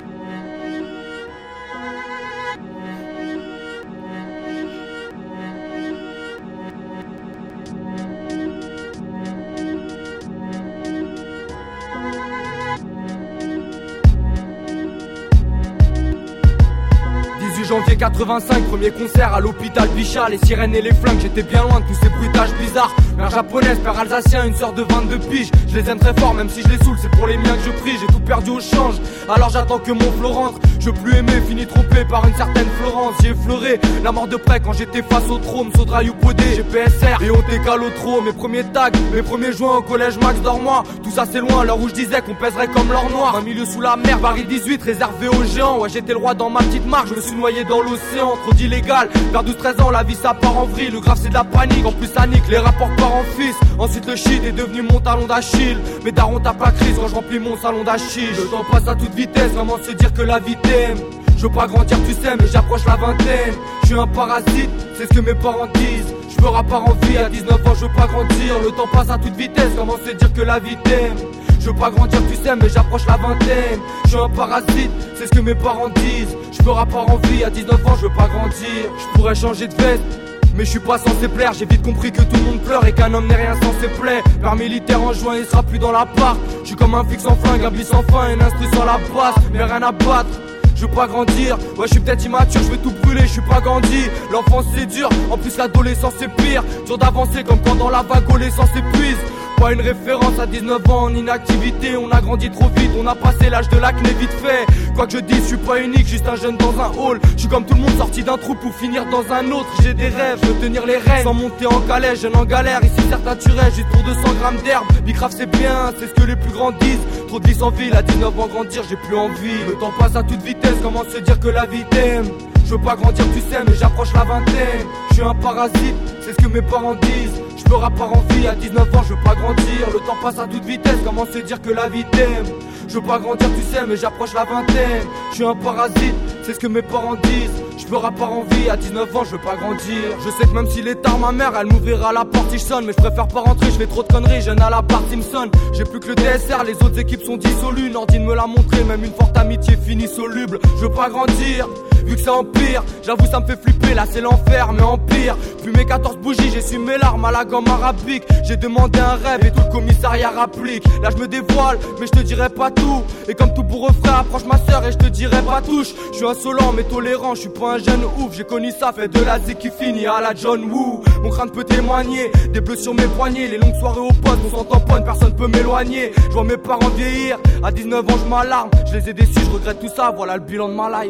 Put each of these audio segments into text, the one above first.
Janvier 85, premier concert à l'hôpital Bichat. Les sirènes et les flingues, j'étais bien loin de tous ces bruitages bizarres. Mère japonaise, père alsacien, une sœur de 22 piges. Je les aime très fort, même si je les saoule, c'est pour les miens que je prie. J'ai tout perdu au change, alors j'attends que mon flot rentre. Je veux plus aimer, fini trompé par une certaine Florence. J'ai effleuré la mort de près quand j'étais face au trône. Saudrail ou Podé, GPSR et OTK l'Otro. Mes premiers tags, mes premiers joints au collège Max Dormois. Tout ça c'est loin, à l'heure où je disais qu'on pèserait comme l'or noir. Un milieu sous la mer, Paris 18, réservé aux géants. Ouais, j'étais le roi dans ma petite marque, je me suis noyé dans l'océan. Trop d'illégal, vers 12-13 ans, la vie ça part en vrille. Le grave c'est de la panique, en plus ça nique les rapports parents-fils. Ensuite le shit est devenu mon talon d'Achille. Mais daron t'as pas crise quand je remplis mon salon d'Achille. Le temps passe à toute vitesse, vraiment se dire que la vie t'aime. Je veux pas grandir tu sais mais j'approche la vingtaine. Je suis un parasite, c'est ce que mes parents disent. Je ferai pas envie à 19 ans, je veux pas grandir. Le temps passe à toute vitesse, comment se dire que la vie t'aime. Je veux pas grandir tu sais mais j'approche la vingtaine. Je suis un parasite, c'est ce que mes parents disent. Je ferai pas envie à 19 ans, je veux pas grandir. Je pourrais changer de veste mais je suis pas censé plaire, j'ai vite compris que tout le monde pleure et qu'un homme n'est rien sans ses plaies. Père militaire en juin, il sera plus dans l'appart. Je suis comme un flic sans flingue, un bis sans fin, une instru sans la basse, mais rien à battre. Je veux pas grandir, ouais je suis peut-être immature, je veux tout brûler, je suis pas grandi. L'enfance c'est dur, en plus l'adolescence c'est pire. Dur d'avancer comme quand dans la vague l'essence s'épuise. Pas une référence à 19 ans en inactivité. On a grandi trop vite, on a passé l'âge de l'acné vite fait. Quoi que je dise, je suis pas unique, juste un jeune dans un hall. Je suis comme tout le monde sorti d'un trou pour finir dans un autre. J'ai des rêves, je veux tenir les rênes sans monter en calèche, jeune en galère. Ici certains tueraient juste pour 200 grammes d'herbe. Bicraft c'est bien, c'est ce que les plus grands disent. Trop de vie sans ville, à 19 ans grandir j'ai plus envie. Le temps passe à toute vitesse, comment se dire que la vie t'aime. Je veux pas grandir tu sais mais j'approche la vingtaine. Je suis un parasite, c'est ce que mes parents disent. Je ferai pas envie à 19 ans, je veux pas grandir. Le temps passe à toute vitesse, comment se dire que la vie t'aime. Je veux pas grandir tu sais mais j'approche la vingtaine. Je suis un parasite, c'est ce que mes parents disent. Je ferai pas envie à 19 ans, je veux pas grandir. Je sais que même s'il est tard ma mère elle m'ouvrira la porte si je sonne. Mais je préfère pas rentrer, je fais trop de conneries, jeune à la Bart Simpson. J'ai plus que le DSR, les autres équipes sont dissolues. Nordine me l'a montré, même une forte amitié finit soluble. Je veux pas grandir, vu que ça empire. J'avoue ça me fait flipper, là c'est l'enfer mais empire. Puis mes 14 bougies, j'ai su mes larmes à la gomme arabique. J'ai demandé un rêve et tout le commissariat rapplique. Là je me dévoile, mais je te dirai pas tout. Et comme tout bourreau frère, approche ma soeur et je te dirai pas touche. Je suis insolent mais tolérant, je suis pas un jeune ouf. J'ai connu ça, fait de la zik qui finit à la John Woo. Mon crâne peut témoigner, des bleus sur mes poignets. Les longues soirées au poste, on s'en tamponne, personne peut m'éloigner. Je vois mes parents vieillir, à 19 ans je m'alarme. Je les ai déçus, je regrette tout ça, voilà le bilan de ma life.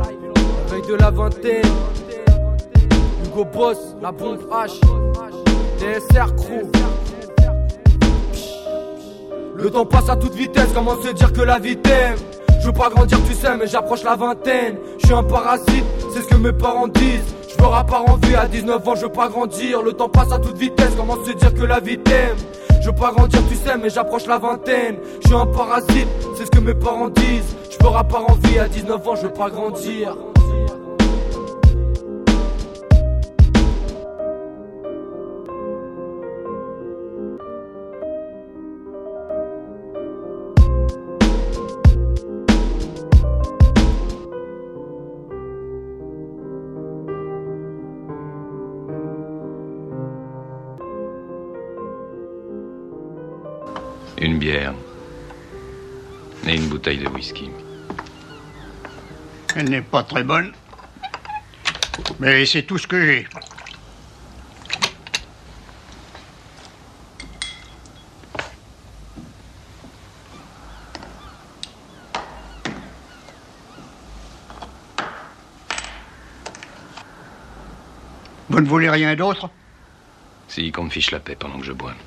Veille de la vingtaine, Hugo Boss, la bombe H, DSR Crew. Le temps passe à toute vitesse, comment se dire que la vie t'aime. Je veux pas grandir tu sais mais j'approche la vingtaine. Je suis un parasite, c'est ce que mes parents disent. Je ferai pas envie à 19 ans, je veux pas grandir. Le temps passe à toute vitesse, comment se dire que la vie t'aime. Je veux pas grandir tu sais mais j'approche la vingtaine. Je suis un parasite, c'est ce que mes parents disent. Je ferai pas envie à 19 ans, je veux pas grandir. Une bière et une bouteille de whisky. Elle n'est pas très bonne, mais c'est tout ce que j'ai. Vous ne voulez rien d'autre? Si, qu'on me fiche la paix pendant que je bois.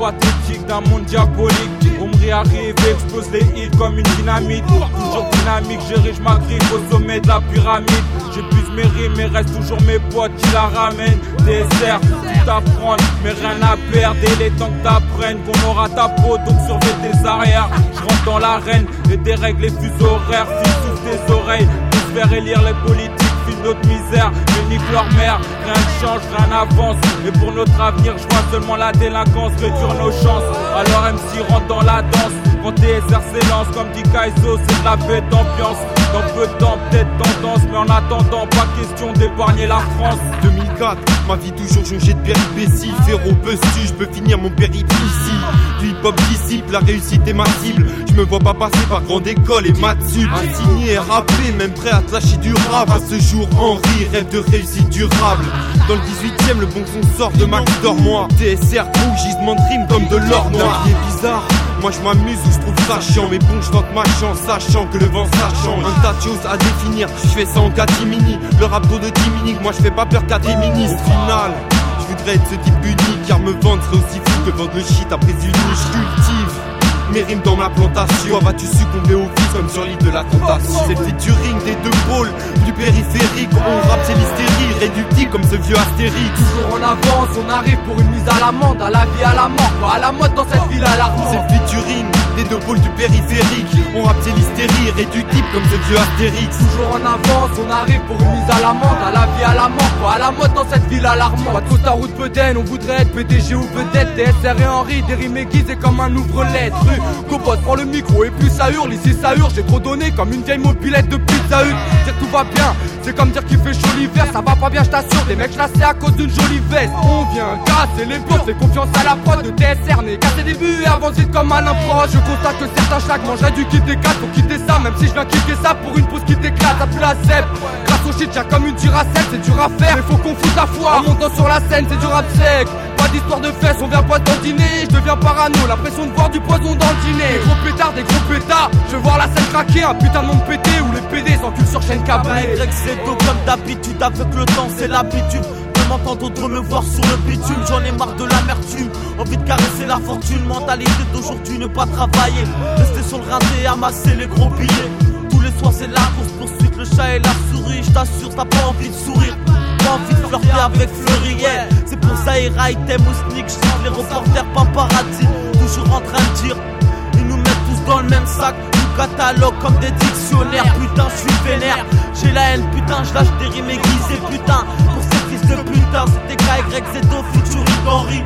pathétique d'un monde diabolique. Omri arrive, explose les hits comme une dynamite. Toujours dynamique, j'érige ma griffe au sommet de la pyramide. J'épuise mes rimes, mais reste toujours mes potes qui la ramènent. DSR, tout à prendre, mais rien à perdre. Et les temps que t'apprennes qu'on aura ta peau, donc surveille tes arrières. J'rentre dans l'arène et dérègle les fuseaux horaires. Fils souffle tes oreilles, tous faire élire les politiques. Fils notre misère, je nique leur mère. Rien ne change, rien n'avance. Et pour notre avenir, je vois seulement la délinquance réduire nos chances. Alors MC rentre dans la danse. Quand TSR s'élance comme dit Kaizo, c'est de la bête d'ambiance. Dans peu de temps, peut-être tendance, mais en attendant, pas question d'épargner la France. 2004, ma vie toujours changée de péripéties. Féro bustu, je peux finir mon périple ici. Du hip-hop disciple, la réussite est ma cible. Je me vois pas passer par grande école et maths sup. Insigné et rappé, même prêt à te lâcher du rap. À ce jour, Henri rêve de réussite durable. Dans le 18ème, le bon son sort de Max Dormois. TSR trouve gisement de rime comme de l'or noir. La vie est bizarre, moi je m'amuse ou je trouve ça chiant. Mais bon, je tente ma chance, sachant que le vent ça change. Un tas de choses à définir, je fais ça en catimini. Le rap trop de Timinique, moi je fais pas peur qu'à des ministres. Au final, je voudrais être ce type unique, car me vendre serait aussi fou que vendre le shit après une niche. Cultive mes rimes dans ma plantation. Toi vas-tu succomber au vice comme sur l'île de la tentation. C'est le featuring des deux pôles du périphérique. On rappe c'est l'hystérie, réductible comme ce vieux Astérix. Toujours en avance, on arrive pour une mise à l'amende. À la vie, à la mort, pas à la mode dans cette ville alarmante. C'est le featuring des deux pôles du périphérique. On rappe c'est l'hystérie, réductible comme ce vieux Astérix. Toujours en avance, on arrive pour une mise à l'amende. À la vie, à la mort, pas à la mode dans cette ville alarmante. Pas toute ta route peut-être, on voudrait être PDG ou peut-être TSR et Henri, des rimes aiguisées comme un ouvre-lettre. Copote prend le micro et puis ça hurle, ici ça hurle, j'ai trop donné comme une vieille mobilette de Pizza Hut. Dire tout va bien, c'est comme dire qu'il fait chaud l'hiver, ça va pas bien je t'assure, des mecs chassés à cause d'une jolie veste. On vient casser les portes, fais confiance à la prod de TSR, n'est qu'à ses débuts et avance vite comme Alain Proche. Je constate que certains chaque mangeraient du kit des 4 pour quitter ça, même si je viens kicker ça pour une pause qui t'éclate, ça pue la zèbre. Grâce au shit, y'a comme une duracelle, c'est dur à faire, mais faut qu'on foute la foi. En montant sur la scène, c'est du rap sec. Pas d'histoire de fesses, on vient pas dans le dîner. Je deviens parano, l'impression de voir du poison dans le dîner. Des gros pétards, des gros pétards. Je veux voir la scène craquer, un putain de monde pété où les PD s'enculent sur chaîne câblée. C'est dos comme d'habitude, avec le temps c'est l'habitude. De m'entendre d'autres me voir sur le bitume. J'en ai marre de l'amertume, envie de caresser la fortune. Mentalité d'aujourd'hui, ne pas travailler. Rester sur le rinté et amasser les gros billets. Tous les soirs c'est la course poursuite, le chat et la souris. Je t'assure, t'as pas envie de sourire, pas envie de flirter avec Fleury, yeah. C'est pour Zahira, Item ou Sneak, je les reporters paparazzi. Toujours en train de dire, ils nous mettent tous dans le même sac. Nous catalogue comme des dictionnaires. Putain, je suis vénère, j'ai la haine, putain, je lâche des rimes aiguisées, putain. Pour ces fils de putain, c'était KYZ au featuring Henri.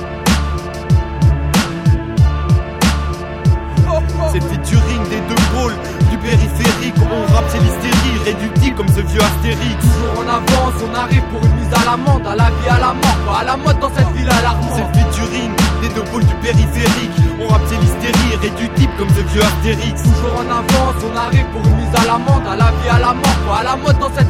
C'est le featuring des deux pôles du périphérique. On rappe c'est l'hystérie, réductible comme ce vieux Astérix. Toujours en avance, on arrive pour une mise à l'amende. À la vie, à la mort, pas à la mode dans cette ville alarmante. C'est le featuring des deux pôles du périphérique. On rappe c'est l'hystérie, réductible comme ce vieux Astérix. Toujours en avance, on arrive pour une mise à l'amende. À la vie, à la mort, pas à la mode dans cette